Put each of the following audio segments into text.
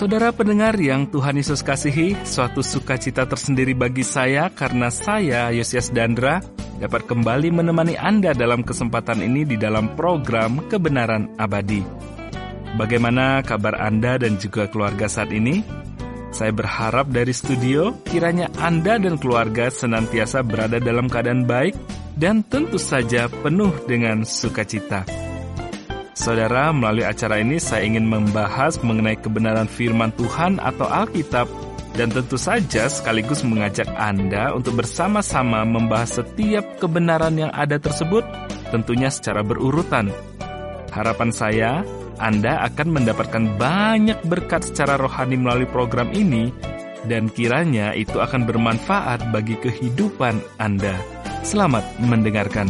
Saudara pendengar yang Tuhan Yesus kasihi, suatu sukacita tersendiri bagi saya karena saya, Yosias Dandra, dapat kembali menemani Anda dalam kesempatan ini di dalam program Kebenaran Abadi. Bagaimana kabar Anda dan juga keluarga saat ini? Saya berharap dari studio, kiranya Anda dan keluarga senantiasa berada dalam keadaan baik dan tentu saja penuh dengan sukacita. Saudara, melalui acara ini saya ingin membahas mengenai kebenaran firman Tuhan atau Alkitab dan tentu saja sekaligus mengajak Anda untuk bersama-sama membahas setiap kebenaran yang ada tersebut, tentunya secara berurutan. Harapan saya, Anda akan mendapatkan banyak berkat secara rohani melalui program ini dan kiranya itu akan bermanfaat bagi kehidupan Anda. Selamat mendengarkan.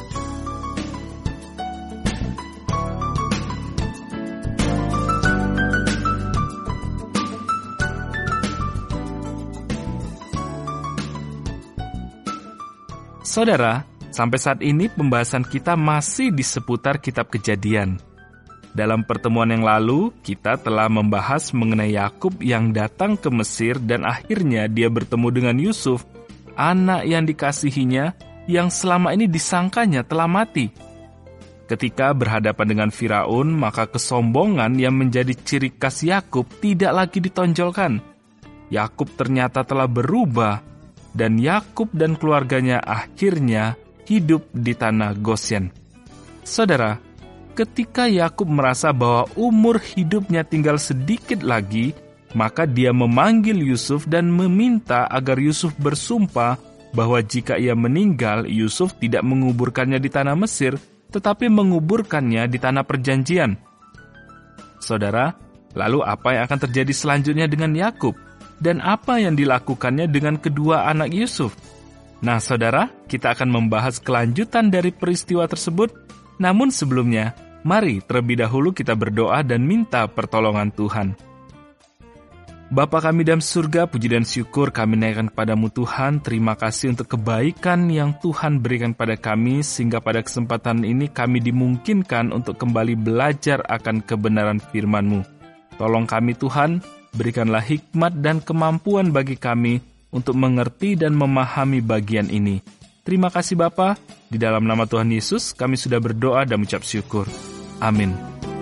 Saudara, sampai saat ini pembahasan kita masih di seputar kitab Kejadian. Dalam pertemuan yang lalu, kita telah membahas mengenai Yakub yang datang ke Mesir dan akhirnya dia bertemu dengan Yusuf, anak yang dikasihinya, yang selama ini disangkanya telah mati. Ketika berhadapan dengan Firaun, maka kesombongan yang menjadi ciri khas Yakub tidak lagi ditonjolkan. Yakub ternyata telah berubah, dan Yakub dan keluarganya akhirnya hidup di tanah Goshen. Saudara, ketika Yakub merasa bahwa umur hidupnya tinggal sedikit lagi, maka dia memanggil Yusuf dan meminta agar Yusuf bersumpah bahwa jika ia meninggal, Yusuf tidak menguburkannya di tanah Mesir, tetapi menguburkannya di tanah perjanjian. Saudara, lalu apa yang akan terjadi selanjutnya dengan Yakub? Dan apa yang dilakukannya dengan kedua anak Yusuf? Nah, saudara, kita akan membahas kelanjutan dari peristiwa tersebut. Namun sebelumnya, mari terlebih dahulu kita berdoa dan minta pertolongan Tuhan. Bapa kami dalam surga, puji dan syukur kami naikkan kepadamu Tuhan. Terima kasih untuk kebaikan yang Tuhan berikan pada kami, sehingga pada kesempatan ini kami dimungkinkan untuk kembali belajar akan kebenaran firman-Mu. Tolong kami Tuhan, berikanlah hikmat dan kemampuan bagi kami untuk mengerti dan memahami bagian ini. Terima kasih Bapa, di dalam nama Tuhan Yesus kami sudah berdoa dan mengucap syukur. Amin.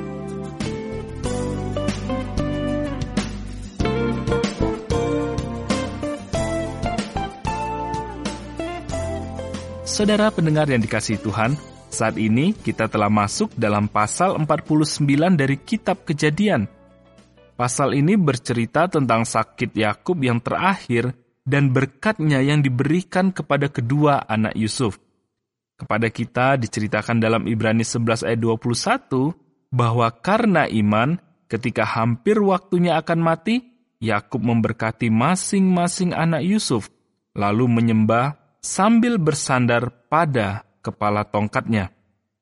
Saudara pendengar yang dikasihi Tuhan, saat ini kita telah masuk dalam pasal 49 dari kitab Kejadian. Pasal ini bercerita tentang sakit Yakub yang terakhir dan berkatnya yang diberikan kepada kedua anak Yusuf. Kepada kita diceritakan dalam Ibrani 11 ayat 21 bahwa karena iman, ketika hampir waktunya akan mati, Yakub memberkati masing-masing anak Yusuf, lalu menyembah sambil bersandar pada kepala tongkatnya.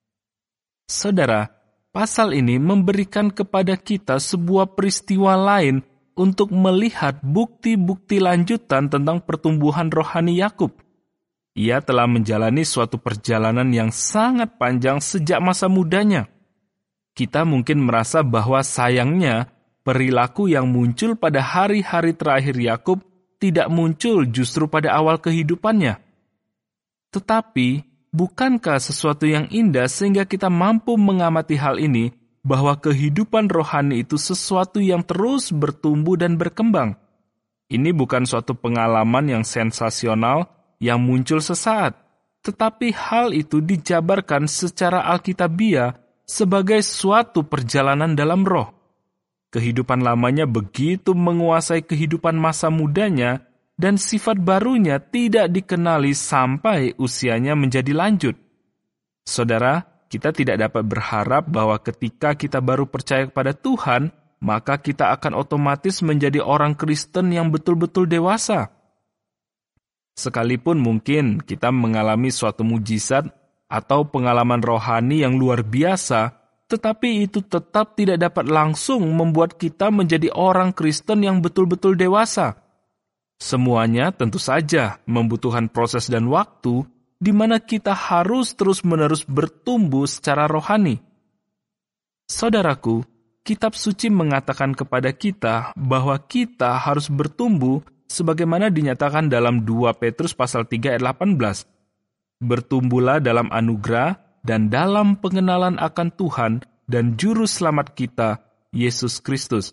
Saudara, pasal ini memberikan kepada kita sebuah peristiwa lain untuk melihat bukti-bukti lanjutan tentang pertumbuhan rohani Yakub. Ia telah menjalani suatu perjalanan yang sangat panjang sejak masa mudanya. Kita mungkin merasa bahwa sayangnya perilaku yang muncul pada hari-hari terakhir Yakub tidak muncul justru pada awal kehidupannya. Tetapi, bukankah sesuatu yang indah sehingga kita mampu mengamati hal ini, bahwa kehidupan rohani itu sesuatu yang terus bertumbuh dan berkembang? Ini bukan suatu pengalaman yang sensasional yang muncul sesaat, tetapi hal itu dijabarkan secara alkitabiah sebagai suatu perjalanan dalam roh. Kehidupan lamanya begitu menguasai kehidupan masa mudanya, dan sifat barunya tidak dikenali sampai usianya menjadi lanjut. Saudara, kita tidak dapat berharap bahwa ketika kita baru percaya kepada Tuhan, maka kita akan otomatis menjadi orang Kristen yang betul-betul dewasa. Sekalipun mungkin kita mengalami suatu mujizat atau pengalaman rohani yang luar biasa, tetapi itu tetap tidak dapat langsung membuat kita menjadi orang Kristen yang betul-betul dewasa. Semuanya tentu saja membutuhkan proses dan waktu di mana kita harus terus-menerus bertumbuh secara rohani. Saudaraku, Kitab suci mengatakan kepada kita bahwa kita harus bertumbuh sebagaimana dinyatakan dalam 2 Petrus pasal 3 ayat 18. Bertumbuhlah dalam anugerah dan dalam pengenalan akan Tuhan dan Juru Selamat kita, Yesus Kristus.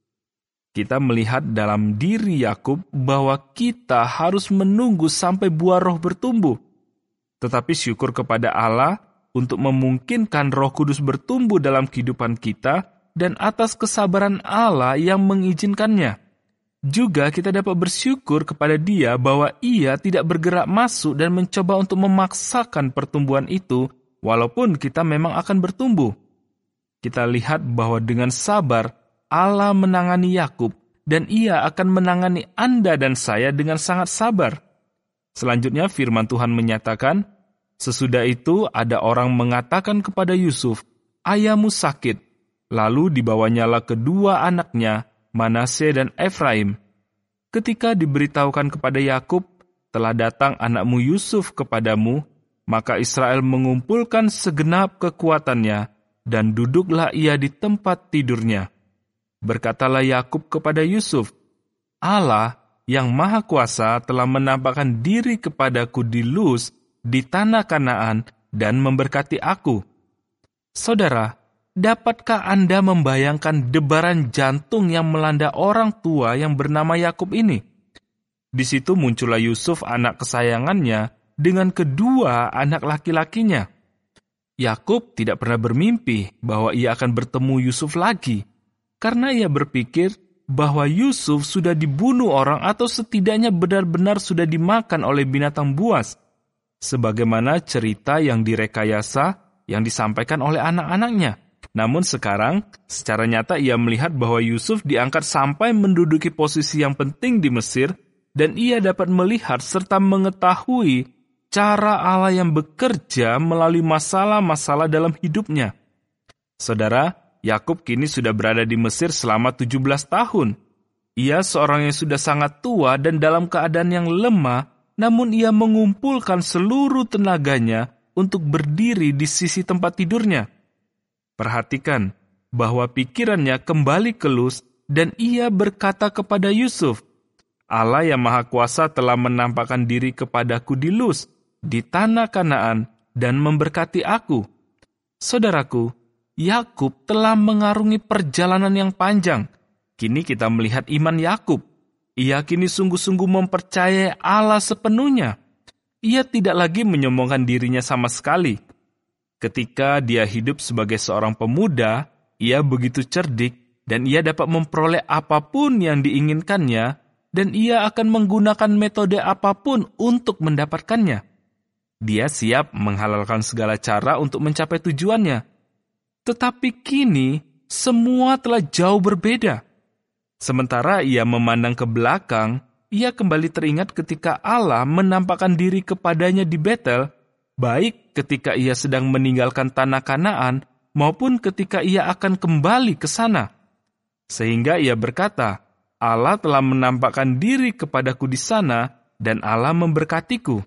Kita melihat dalam diri Yakub bahwa kita harus menunggu sampai buah roh bertumbuh. Tetapi syukur kepada Allah untuk memungkinkan Roh Kudus bertumbuh dalam kehidupan kita dan atas kesabaran Allah yang mengizinkannya. Juga kita dapat bersyukur kepada Dia bahwa Ia tidak bergerak masuk dan mencoba untuk memaksakan pertumbuhan itu, walaupun kita memang akan bertumbuh. Kita lihat bahwa dengan sabar, Allah menangani Yakub, dan Ia akan menangani Anda dan saya dengan sangat sabar. Selanjutnya firman Tuhan menyatakan, sesudah itu ada orang mengatakan kepada Yusuf, ayahmu sakit. Lalu dibawanyalah kedua anaknya, Manasye dan Efraim. Ketika diberitahukan kepada Yakub, telah datang anakmu Yusuf kepadamu, maka Israel mengumpulkan segenap kekuatannya, dan duduklah ia di tempat tidurnya. Berkatalah Yakub kepada Yusuf, Allah yang Maha Kuasa telah menampakkan diri kepadaku di Luz, di tanah Kanaan, dan memberkati aku. Saudara, dapatkah Anda membayangkan debaran jantung yang melanda orang tua yang bernama Yakub ini? Di situ muncullah Yusuf, anak kesayangannya, dengan kedua anak laki-lakinya. Yakub tidak pernah bermimpi bahwa ia akan bertemu Yusuf lagi, karena ia berpikir bahwa Yusuf sudah dibunuh orang atau setidaknya benar-benar sudah dimakan oleh binatang buas, sebagaimana cerita yang direkayasa yang disampaikan oleh anak-anaknya. Namun sekarang, secara nyata ia melihat bahwa Yusuf diangkat sampai menduduki posisi yang penting di Mesir, dan ia dapat melihat serta mengetahui cara Allah yang bekerja melalui masalah-masalah dalam hidupnya. Saudara, Yakub kini sudah berada di Mesir selama 17 tahun. Ia seorang yang sudah sangat tua dan dalam keadaan yang lemah, namun ia mengumpulkan seluruh tenaganya untuk berdiri di sisi tempat tidurnya. Perhatikan bahwa pikirannya kembali ke Luz dan ia berkata kepada Yusuf, Allah yang Maha Kuasa telah menampakkan diri kepadaku di Luz, di tanah Kanaan, dan memberkati aku. Saudaraku, Yakub telah mengarungi perjalanan yang panjang. Kini kita melihat iman Yakub. Ia kini sungguh-sungguh mempercayai Allah sepenuhnya. Ia tidak lagi menyombongkan dirinya sama sekali. Ketika dia hidup sebagai seorang pemuda, ia begitu cerdik dan ia dapat memperoleh apapun yang diinginkannya, dan ia akan menggunakan metode apapun untuk mendapatkannya. Dia siap menghalalkan segala cara untuk mencapai tujuannya. Tetapi kini, semua telah jauh berbeda. Sementara ia memandang ke belakang, ia kembali teringat ketika Allah menampakkan diri kepadanya di Betel, baik ketika ia sedang meninggalkan tanah Kanaan, maupun ketika ia akan kembali ke sana. Sehingga ia berkata, Allah telah menampakkan diri kepadaku di sana, dan Allah memberkatiku.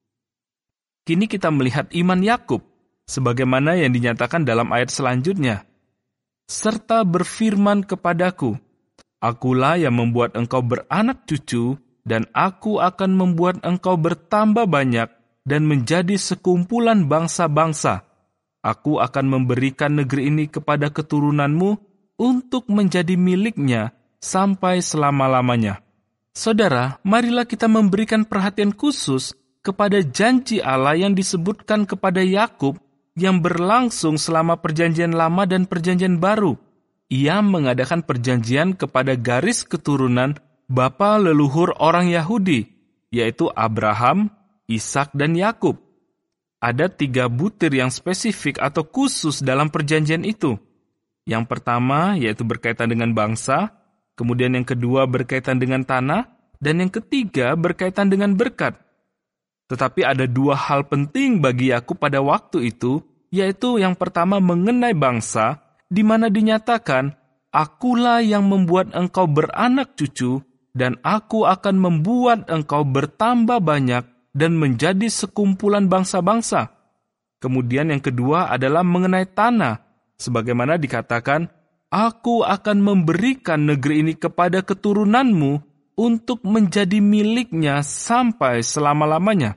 Kini kita melihat iman Yakub, sebagaimana yang dinyatakan dalam ayat selanjutnya. Serta berfirman kepadaku, akulah yang membuat engkau beranak cucu, dan aku akan membuat engkau bertambah banyak, dan menjadi sekumpulan bangsa-bangsa. Aku akan memberikan negeri ini kepada keturunanmu untuk menjadi miliknya sampai selama-lamanya. Saudara, marilah kita memberikan perhatian khusus kepada janji Allah yang disebutkan kepada Yakub yang berlangsung selama perjanjian lama dan perjanjian baru. Ia mengadakan perjanjian kepada garis keturunan bapa leluhur orang Yahudi, yaitu Abraham, Ishak, dan Yakub. Ada 3 butir yang spesifik atau khusus dalam perjanjian itu. Yang pertama yaitu berkaitan dengan bangsa, kemudian yang kedua berkaitan dengan tanah, dan yang ketiga berkaitan dengan berkat. Tetapi ada 2 hal penting bagi Yakub pada waktu itu, yaitu yang pertama mengenai bangsa, di mana dinyatakan, akulah yang membuat engkau beranak cucu, dan aku akan membuat engkau bertambah banyak, dan menjadi sekumpulan bangsa-bangsa. Kemudian yang kedua adalah mengenai tanah, sebagaimana dikatakan, Aku akan memberikan negeri ini kepada keturunanmu untuk menjadi miliknya sampai selama-lamanya.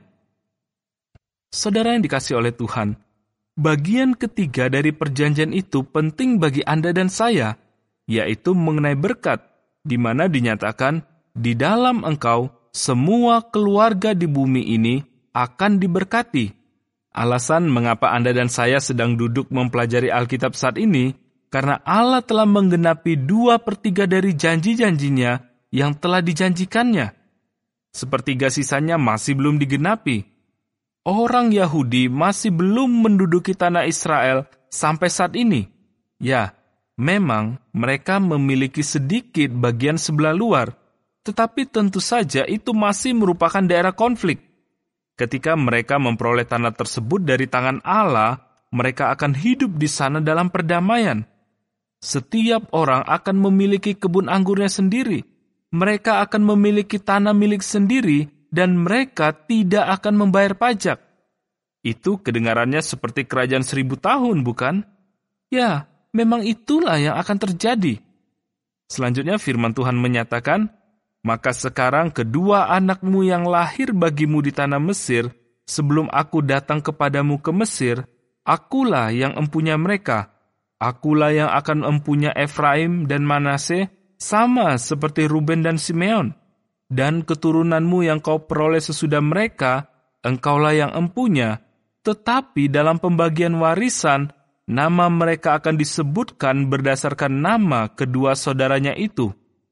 Saudara yang dikasihi oleh Tuhan, bagian ketiga dari perjanjian itu penting bagi Anda dan saya, yaitu mengenai berkat, di mana dinyatakan, di dalam engkau semua keluarga di bumi ini akan diberkati. Alasan mengapa Anda dan saya sedang duduk mempelajari Alkitab saat ini, karena Allah telah menggenapi 2/3 dari janji-janjinya yang telah dijanjikannya. Sepertiga sisanya masih belum digenapi. Orang Yahudi masih belum menduduki tanah Israel sampai saat ini. Ya, memang mereka memiliki sedikit bagian sebelah luar, tetapi tentu saja itu masih merupakan daerah konflik. Ketika mereka memperoleh tanah tersebut dari tangan Allah, mereka akan hidup di sana dalam perdamaian. Setiap orang akan memiliki kebun anggurnya sendiri. Mereka akan memiliki tanah milik sendiri dan mereka tidak akan membayar pajak. Itu kedengarannya seperti kerajaan 1000 tahun, bukan? Ya, memang itulah yang akan terjadi. Selanjutnya firman Tuhan menyatakan, maka sekarang kedua anakmu yang lahir bagimu di tanah Mesir, sebelum aku datang kepadamu ke Mesir, akulah yang empunya mereka. Akulah yang akan empunya Efraim dan Manasye, sama seperti Ruben dan Simeon. Dan keturunanmu yang kau peroleh sesudah mereka, engkaulah yang empunya. Tetapi dalam pembagian warisan, nama mereka akan disebutkan berdasarkan nama kedua saudaranya itu.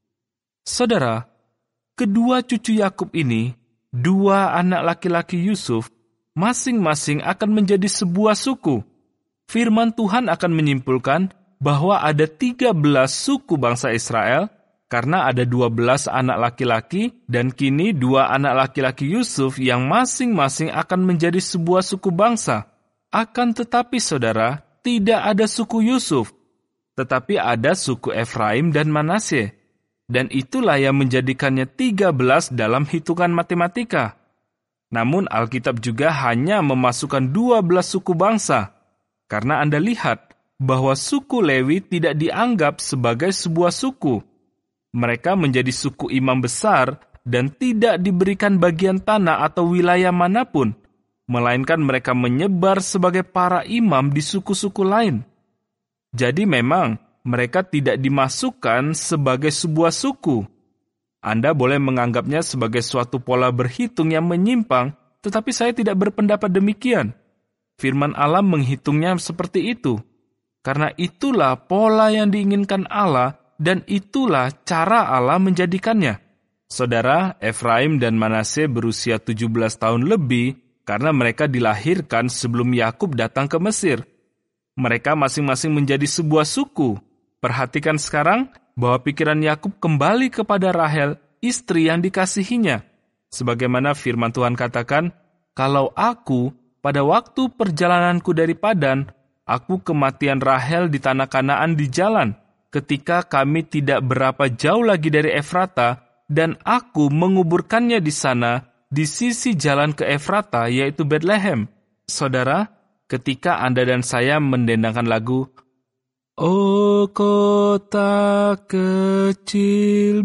Saudara, kedua cucu Yakub ini, 2 anak laki-laki Yusuf, masing-masing akan menjadi sebuah suku. Firman Tuhan akan menyimpulkan bahwa ada 13 suku bangsa Israel, karena ada 12 anak laki-laki, dan kini 2 anak laki-laki Yusuf yang masing-masing akan menjadi sebuah suku bangsa. Akan tetapi saudara, tidak ada suku Yusuf, tetapi ada suku Efraim dan Manasye. Dan itulah yang menjadikannya 13 dalam hitungan matematika. Namun Alkitab juga hanya memasukkan 12 suku bangsa, karena Anda lihat bahwa suku Lewi tidak dianggap sebagai sebuah suku. Mereka menjadi suku imam besar dan tidak diberikan bagian tanah atau wilayah manapun, melainkan mereka menyebar sebagai para imam di suku-suku lain. Jadi memang mereka tidak dimasukkan sebagai sebuah suku. Anda boleh menganggapnya sebagai suatu pola berhitung yang menyimpang, tetapi saya tidak berpendapat demikian. Firman Allah menghitungnya seperti itu. Karena itulah pola yang diinginkan Allah, dan itulah cara Allah menjadikannya. Saudara, Efraim dan Manasye berusia 17 tahun lebih karena mereka dilahirkan sebelum Yakub datang ke Mesir. Mereka masing-masing menjadi sebuah suku. Perhatikan sekarang bahwa pikiran Yakub kembali kepada Rahel, istri yang dikasihinya. Sebagaimana firman Tuhan katakan, kalau aku pada waktu perjalananku dari Padan, aku kematian Rahel di tanah Kanaan di jalan, ketika kami tidak berapa jauh lagi dari Efrata, dan aku menguburkannya di sana, di sisi jalan ke Efrata, yaitu Bethlehem. Saudara, ketika Anda dan saya mendendangkan lagu, "Oh kota kecil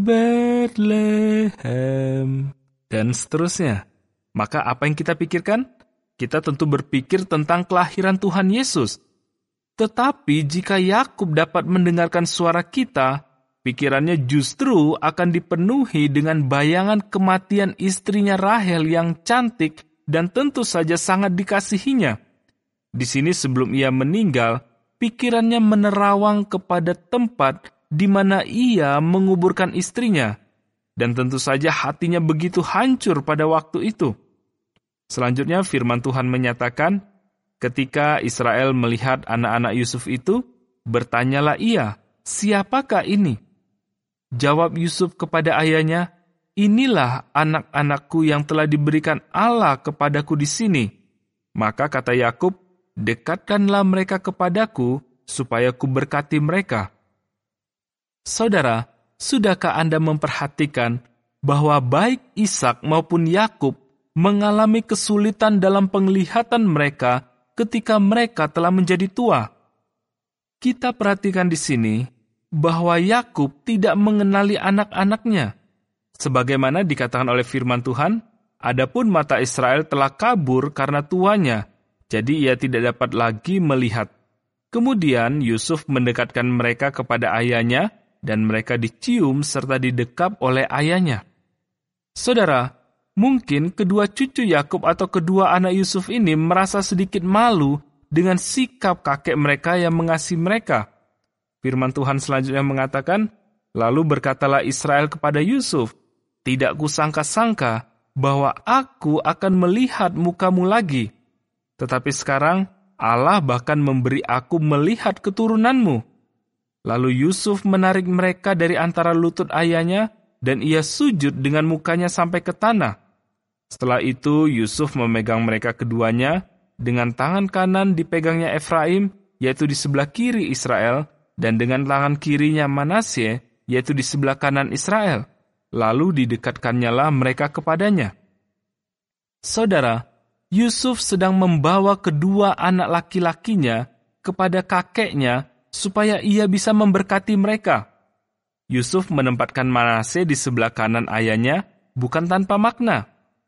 Bethlehem," dan seterusnya, maka apa yang kita pikirkan? Kita tentu berpikir tentang kelahiran Tuhan Yesus. Tetapi jika Yakub dapat mendengarkan suara kita, pikirannya justru akan dipenuhi dengan bayangan kematian istrinya Rahel yang cantik dan tentu saja sangat dikasihinya. Di sini sebelum ia meninggal, pikirannya menerawang kepada tempat di mana ia menguburkan istrinya. Dan tentu saja hatinya begitu hancur pada waktu itu. Selanjutnya firman Tuhan menyatakan, ketika Israel melihat anak-anak Yusuf itu, bertanyalah ia, "Siapakah ini?" Jawab Yusuf kepada ayahnya, "Inilah anak-anakku yang telah diberikan Allah kepadaku di sini." Maka kata Yakub, "Dekatkanlah mereka kepadaku, supaya kuberkati mereka." Saudara, sudahkah Anda memperhatikan bahwa baik Ishak maupun Yakub mengalami kesulitan dalam penglihatan mereka ketika mereka telah menjadi tua? Kita perhatikan di sini bahwa Yakub tidak mengenali anak-anaknya. Sebagaimana dikatakan oleh firman Tuhan, adapun mata Israel telah kabur karena tuanya, jadi ia tidak dapat lagi melihat. Kemudian Yusuf mendekatkan mereka kepada ayahnya, dan mereka dicium serta didekap oleh ayahnya. Saudara, mungkin kedua cucu Yakub atau kedua anak Yusuf ini merasa sedikit malu dengan sikap kakek mereka yang mengasihi mereka. Firman Tuhan selanjutnya mengatakan, lalu berkatalah Israel kepada Yusuf, tidak kusangka-sangka bahwa aku akan melihat mukamu lagi. Tetapi sekarang Allah bahkan memberi aku melihat keturunanmu. Lalu Yusuf menarik mereka dari antara lutut ayahnya, dan ia sujud dengan mukanya sampai ke tanah. Setelah itu Yusuf memegang mereka keduanya, dengan tangan kanan dipegangnya Efraim, yaitu di sebelah kiri Israel, dan dengan tangan kirinya Manasye, yaitu di sebelah kanan Israel. Lalu didekatkannya lah mereka kepadanya. Saudara, Yusuf sedang membawa kedua anak laki-lakinya kepada kakeknya supaya ia bisa memberkati mereka. Yusuf menempatkan Manasye di sebelah kanan ayahnya bukan tanpa makna.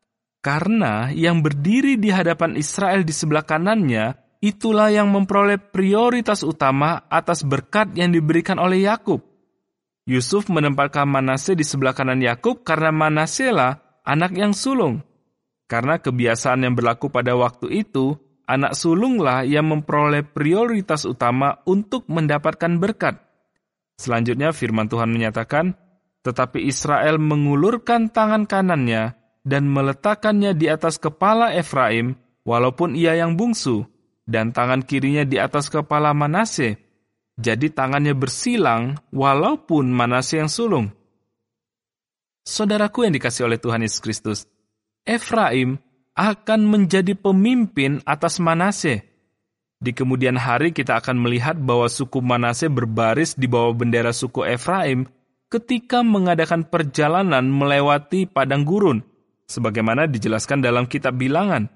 Karena yang berdiri di hadapan Israel di sebelah kanannya, itulah yang memperoleh prioritas utama atas berkat yang diberikan oleh Yakub. Yusuf menempatkan Manasye di sebelah kanan Yakub karena Manasye lah anak yang sulung. Karena kebiasaan yang berlaku pada waktu itu, anak sulunglah yang memperoleh prioritas utama untuk mendapatkan berkat. Selanjutnya firman Tuhan menyatakan, tetapi Israel mengulurkan tangan kanannya dan meletakkannya di atas kepala Efraim, walaupun ia yang bungsu, dan tangan kirinya di atas kepala Manasye. Jadi tangannya bersilang walaupun Manasye yang sulung. Saudaraku yang dikasihi oleh Tuhan Yesus Kristus, Efraim akan menjadi pemimpin atas Manasye. Di kemudian hari kita akan melihat bahwa suku Manasye berbaris di bawah bendera suku Efraim ketika mengadakan perjalanan melewati padang gurun, sebagaimana dijelaskan dalam kitab Bilangan.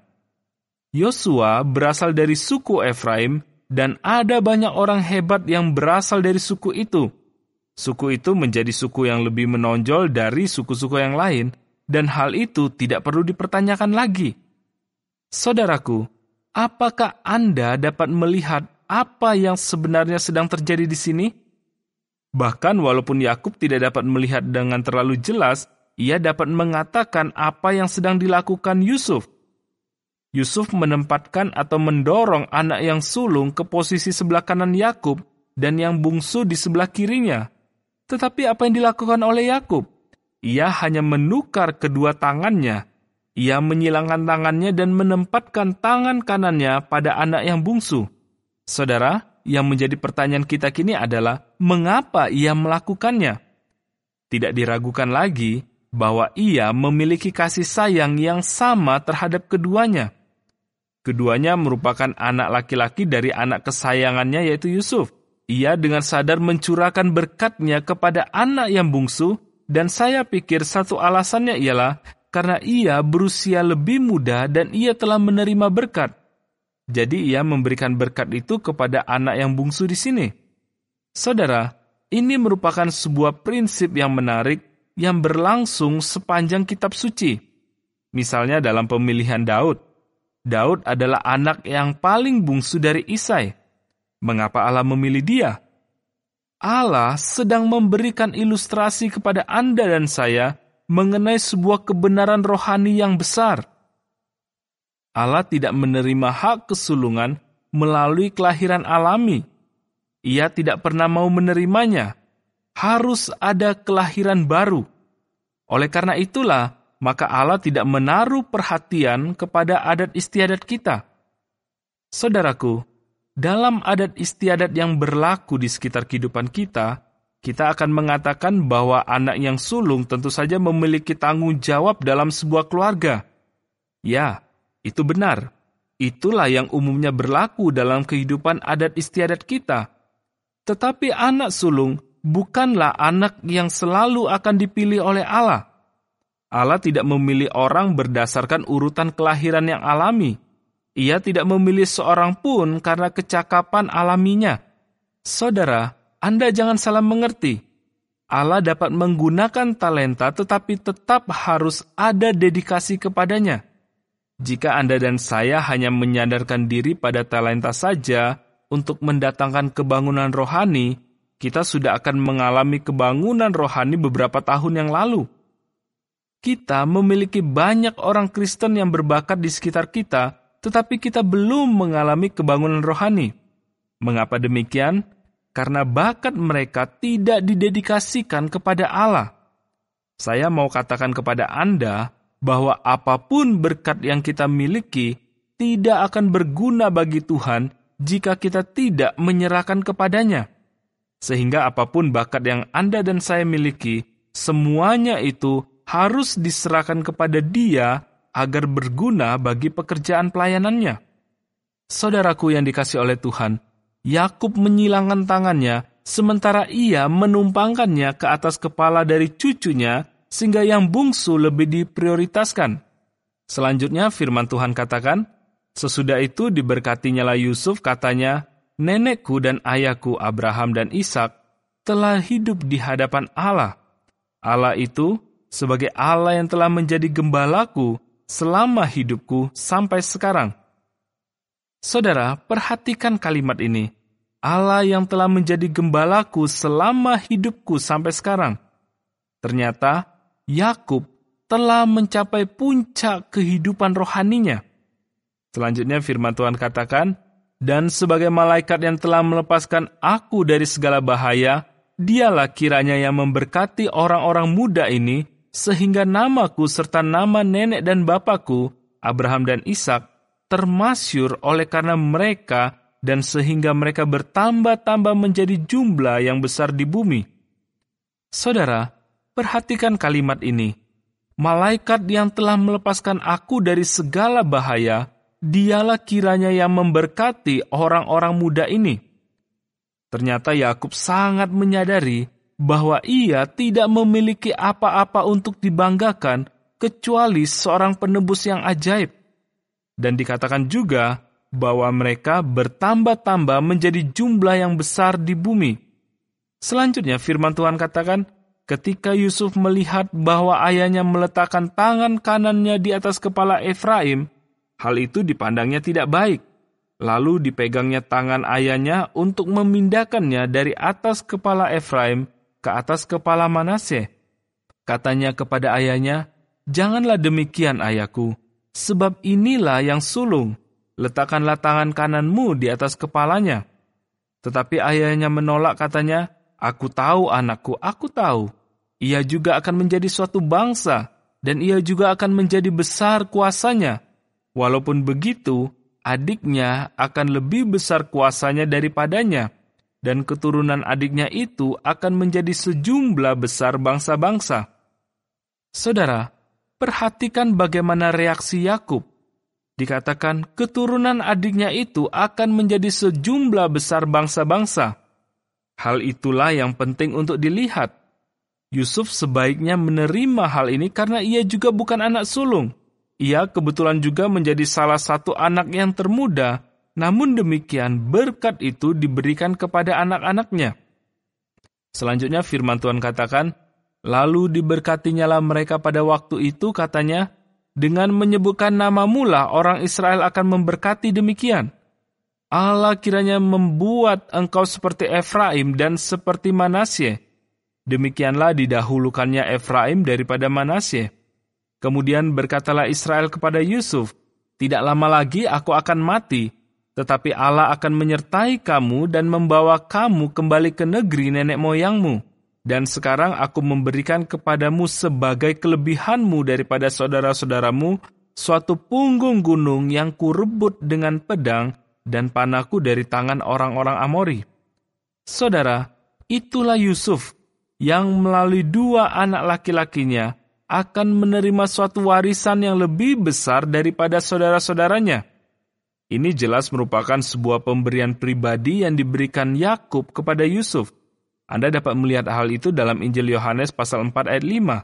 Yosua berasal dari suku Efraim, dan ada banyak orang hebat yang berasal dari suku itu. Suku itu menjadi suku yang lebih menonjol dari suku-suku yang lain, dan hal itu tidak perlu dipertanyakan lagi. Saudaraku, apakah Anda dapat melihat apa yang sebenarnya sedang terjadi di sini? Bahkan walaupun Yakub tidak dapat melihat dengan terlalu jelas, ia dapat mengatakan apa yang sedang dilakukan Yusuf. Yusuf menempatkan atau mendorong anak yang sulung ke posisi sebelah kanan Yakub dan yang bungsu di sebelah kirinya. Tetapi apa yang dilakukan oleh Yakub? Ia hanya menukar kedua tangannya. Ia menyilangkan tangannya dan menempatkan tangan kanannya pada anak yang bungsu. Saudara, yang menjadi pertanyaan kita kini adalah, mengapa ia melakukannya? Tidak diragukan lagi bahwa ia memiliki kasih sayang yang sama terhadap keduanya. Keduanya merupakan anak laki-laki dari anak kesayangannya yaitu Yusuf. Ia dengan sadar mencurahkan berkatnya kepada anak yang bungsu, dan saya pikir satu alasannya ialah karena ia berusia lebih muda dan ia telah menerima berkat. Jadi ia memberikan berkat itu kepada anak yang bungsu di sini. Saudara, ini merupakan sebuah prinsip yang menarik yang berlangsung sepanjang kitab suci. Misalnya dalam pemilihan Daud. Daud adalah anak yang paling bungsu dari Isai. Mengapa Allah memilih dia? Allah sedang memberikan ilustrasi kepada Anda dan saya mengenai sebuah kebenaran rohani yang besar. Allah tidak menerima hak kesulungan melalui kelahiran alami. Ia tidak pernah mau menerimanya. Harus ada kelahiran baru. Oleh karena itulah, maka Allah tidak menaruh perhatian kepada adat istiadat kita. Saudaraku, dalam adat istiadat yang berlaku di sekitar kehidupan kita, kita akan mengatakan bahwa anak yang sulung tentu saja memiliki tanggung jawab dalam sebuah keluarga. Ya, itu benar. Itulah yang umumnya berlaku dalam kehidupan adat istiadat kita. Tetapi anak sulung bukanlah anak yang selalu akan dipilih oleh Allah. Allah tidak memilih orang berdasarkan urutan kelahiran yang alami. Ia tidak memilih seorang pun karena kecakapan alaminya. Saudara, Anda jangan salah mengerti. Allah dapat menggunakan talenta tetapi tetap harus ada dedikasi kepadanya. Jika Anda dan saya hanya menyandarkan diri pada talenta saja untuk mendatangkan kebangunan rohani, kita sudah akan mengalami kebangunan rohani beberapa tahun yang lalu. Kita memiliki banyak orang Kristen yang berbakat di sekitar kita, tetapi kita belum mengalami kebangunan rohani. Mengapa demikian? Karena bakat mereka tidak didedikasikan kepada Allah. Saya mau katakan kepada Anda bahwa apapun berkat yang kita miliki tidak akan berguna bagi Tuhan jika kita tidak menyerahkan kepadanya. Sehingga apapun bakat yang Anda dan saya miliki, semuanya itu harus diserahkan kepada Dia agar berguna bagi pekerjaan pelayanannya. Saudaraku yang dikasihi oleh Tuhan, Yakub menyilangkan tangannya, sementara ia menumpangkannya ke atas kepala dari cucunya, sehingga yang bungsu lebih diprioritaskan. Selanjutnya firman Tuhan katakan, sesudah itu diberkatinyalah Yusuf, katanya, nenekku dan ayahku Abraham dan Ishak telah hidup di hadapan Allah. Allah itu sebagai Allah yang telah menjadi gembalaku selama hidupku sampai sekarang. Saudara, perhatikan kalimat ini. Allah yang telah menjadi gembalaku selama hidupku sampai sekarang. Ternyata, Yakub telah mencapai puncak kehidupan rohaninya. Selanjutnya firman Tuhan katakan, dan sebagai malaikat yang telah melepaskan aku dari segala bahaya, dialah kiranya yang memberkati orang-orang muda ini, sehingga namaku serta nama nenek dan bapakku, Abraham dan Ishak, termasyur oleh karena mereka dan sehingga mereka bertambah-tambah menjadi jumlah yang besar di bumi. Saudara, perhatikan kalimat ini. Malaikat yang telah melepaskan aku dari segala bahaya, dialah kiranya yang memberkati orang-orang muda ini. Ternyata Yakub sangat menyadari bahwa ia tidak memiliki apa-apa untuk dibanggakan kecuali seorang penebus yang ajaib. Dan dikatakan juga bahwa mereka bertambah-tambah menjadi jumlah yang besar di bumi. Selanjutnya firman Tuhan katakan, ketika Yusuf melihat bahwa ayahnya meletakkan tangan kanannya di atas kepala Efraim, hal itu dipandangnya tidak baik. Lalu dipegangnya tangan ayahnya untuk memindahkannya dari atas kepala Efraim ke atas kepala Manasye. Katanya kepada ayahnya, janganlah demikian ayahku, sebab inilah yang sulung, letakkanlah tangan kananmu di atas kepalanya. Tetapi ayahnya menolak, katanya, aku tahu anakku, aku tahu. Ia juga akan menjadi suatu bangsa, dan ia juga akan menjadi besar kuasanya. Walaupun begitu, adiknya akan lebih besar kuasanya daripadanya, dan keturunan adiknya itu akan menjadi sejumlah besar bangsa-bangsa. Saudara, perhatikan bagaimana reaksi Yakub. Dikatakan keturunan adiknya itu akan menjadi sejumlah besar bangsa-bangsa. Hal itulah yang penting untuk dilihat. Yusuf sebaiknya menerima hal ini karena ia juga bukan anak sulung. Ia kebetulan juga menjadi salah satu anak yang termuda, namun demikian berkat itu diberikan kepada anak-anaknya. Selanjutnya firman Tuhan katakan, lalu diberkatinyalah mereka pada waktu itu, katanya, dengan menyebutkan namamu lah orang Israel akan memberkati demikian. Allah kiranya membuat engkau seperti Efraim dan seperti Manasye. Demikianlah didahulukannya Efraim daripada Manasye. Kemudian berkatalah Israel kepada Yusuf, tidak lama lagi aku akan mati, tetapi Allah akan menyertai kamu dan membawa kamu kembali ke negeri nenek moyangmu. Dan sekarang aku memberikan kepadamu sebagai kelebihanmu daripada saudara-saudaramu suatu punggung gunung yang kurebut dengan pedang dan panahku dari tangan orang-orang Amori. Saudara, itulah Yusuf yang melalui dua anak laki-lakinya akan menerima suatu warisan yang lebih besar daripada saudara-saudaranya. Ini jelas merupakan sebuah pemberian pribadi yang diberikan Yakub kepada Yusuf. Anda dapat melihat hal itu dalam Injil Yohanes pasal 4 ayat 5.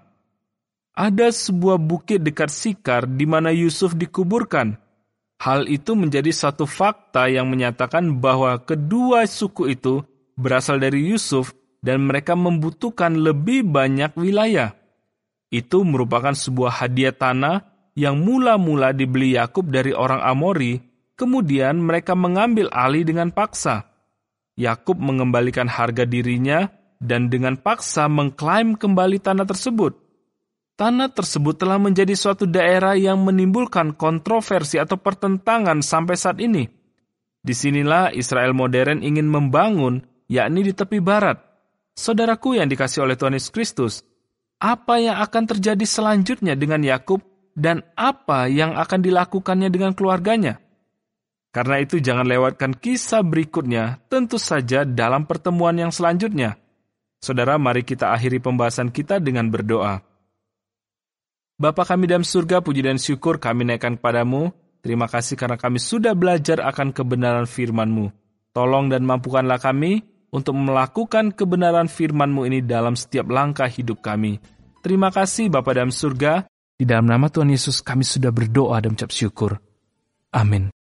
Ada sebuah bukit dekat Sikar di mana Yusuf dikuburkan. Hal itu menjadi satu fakta yang menyatakan bahwa kedua suku itu berasal dari Yusuf dan mereka membutuhkan lebih banyak wilayah. Itu merupakan sebuah hadiah tanah yang mula-mula dibeli Yakub dari orang Amori, kemudian mereka mengambil alih dengan paksa. Yakub mengembalikan harga dirinya dan dengan paksa mengklaim kembali tanah tersebut. Tanah tersebut telah menjadi suatu daerah yang menimbulkan kontroversi atau pertentangan sampai saat ini. Disinilah Israel modern ingin membangun, yakni di tepi barat. Saudaraku yang dikasihi oleh Tuhan Yesus Kristus, apa yang akan terjadi selanjutnya dengan Yakub dan apa yang akan dilakukannya dengan keluarganya? Karena itu jangan lewatkan kisah berikutnya, tentu saja dalam pertemuan yang selanjutnya. Saudara, mari kita akhiri pembahasan kita dengan berdoa. Bapa kami dalam surga, puji dan syukur kami naikkan kepadamu. Terima kasih karena kami sudah belajar akan kebenaran firman-Mu. Tolong dan mampukanlah kami untuk melakukan kebenaran firman-Mu ini dalam setiap langkah hidup kami. Terima kasih Bapa dalam surga. Di dalam nama Tuhan Yesus kami sudah berdoa dan mengucap syukur. Amin.